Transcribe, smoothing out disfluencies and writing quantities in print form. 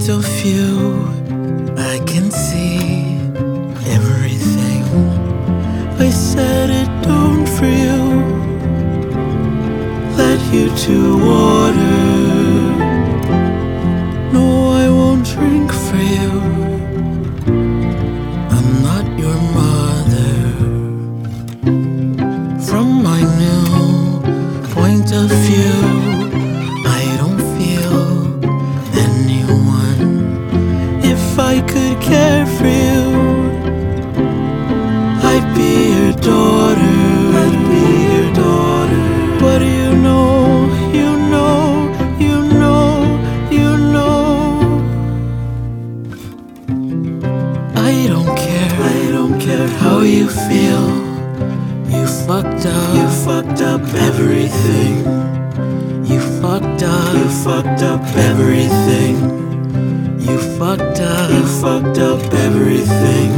of view, I can see everything. I said it don't for you, led you to water. No, I won't drink for you, I'm not your mother. From my new point of view, I don't feel anyone. If I could care for you, I'd be your daughter. I'd be your daughter. But you know, you know, you know, you know, I don't care. I don't care how you feel. You fucked up everything. You fucked up everything. You fucked up everything.